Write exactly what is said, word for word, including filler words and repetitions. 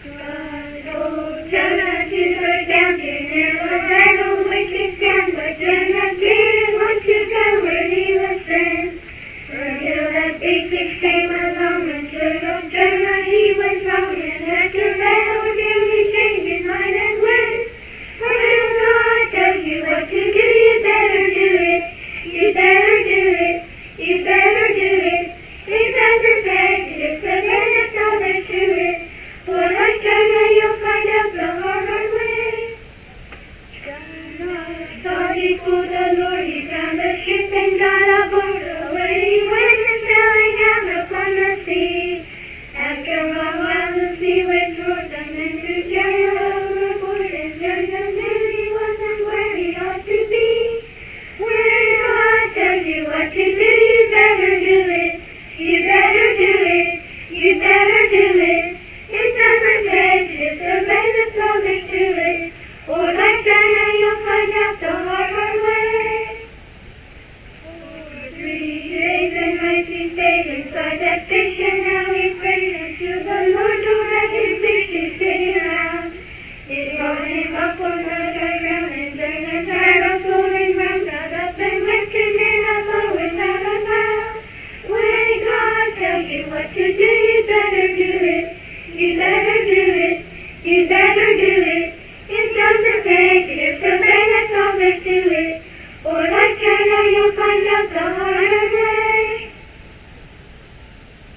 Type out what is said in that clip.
Oh, Jenna, to the fountain, never battle with his gun, but Jenna did want to go where he was sent. Until that big fish came along and stood up Jenna, he was wrong and had to battle till he changed his mind and went. Well, God tells you what to do, you better do it. You better do it. You better do it. Remember that it's the best all there to it. For like Jenna, you'll find out the hard way. Jenna started for the Lord, he found a ship and got aboard. Away he went and sailing out upon the sea. After a while the sea went towards them and to Jenna overboard, and Jenna knew he wasn't where he ought to be. When God tells you what to do, you better do it. You better do it. You better do it. It's never said, it's the way that's all there to it. Or like Jenna, you'll find out the hard, hard way. For three days and nights he stayed inside that fish